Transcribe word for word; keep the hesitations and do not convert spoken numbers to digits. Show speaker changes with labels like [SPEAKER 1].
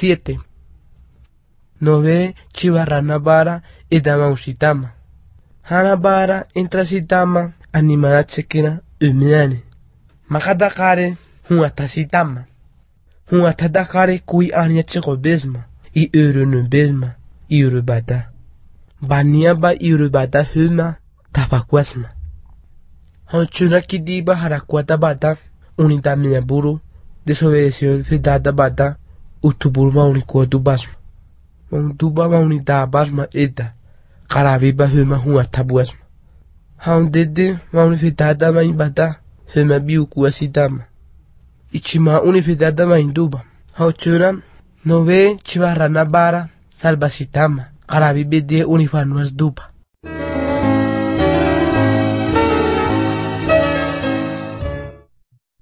[SPEAKER 1] siete. Nove chivarrana bara edama usitama. Hana bara entra sitama animada chequera umiane. Makata kare hun atasitama. Hun atada kare kui anya cheko besma. I urunu besma. I urubada. Bania ba i urubada huma tapakwasma. Honchuna kidiba harakwata bata. Unita miaburu. Desobedeció fedada bata. Utuburma unikuwa dubasma. Duba maunita basma eta. Karabiba huma hun atabuasma. Haun dede maunifedada main bata. Huma biukuwa sitama. Ichima unifedada main duba. Hauchuna nove chivarrana bara salvasitama. Karabibe de unifanuas duba.